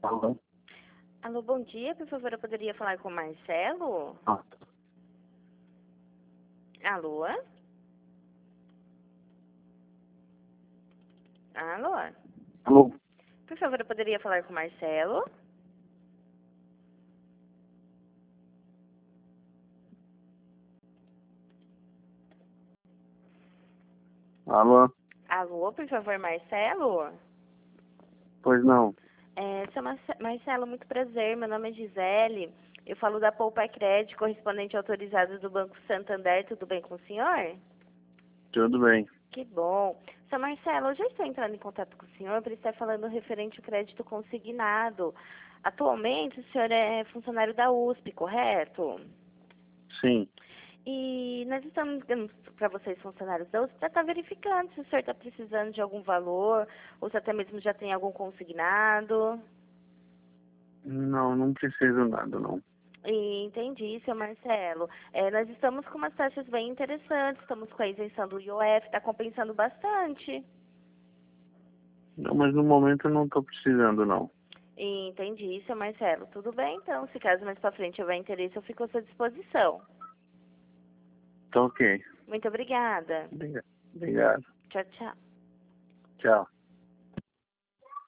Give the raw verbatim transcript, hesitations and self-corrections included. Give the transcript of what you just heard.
Alô? Alô, bom dia. Por favor, eu poderia falar com o Marcelo? Ah, Alô? Alô? alô? Por favor, eu poderia falar com o Marcelo? Alô? Alô, por favor, Marcelo? Pois não. É, seu Marce- Marcelo, muito prazer. Meu nome é Gisele. Eu falo da Poupa Crédito, correspondente autorizado do Banco Santander. Tudo bem com o senhor? Tudo bem. Que bom. Seu Marcelo, eu já estou entrando em contato com o senhor para estar falando referente ao crédito consignado. Atualmente, o senhor é funcionário da U S P, correto? Sim. E nós estamos ligando para vocês, funcionários da U S P, para estar verificando se o senhor está precisando de algum valor, ou se até mesmo já tem algum consignado. Não, não preciso nada, não. E entendi, seu Marcelo. É, nós estamos com umas taxas bem interessantes, estamos com a isenção do I O F, está compensando bastante. Não, mas no momento eu não estou precisando, não. E entendi, seu Marcelo. Tudo bem, então. Se caso mais para frente houver interesse, eu fico à sua disposição. Tá ok. Muito obrigada. Obrigado. Obrigado. Tchau, tchau. Tchau.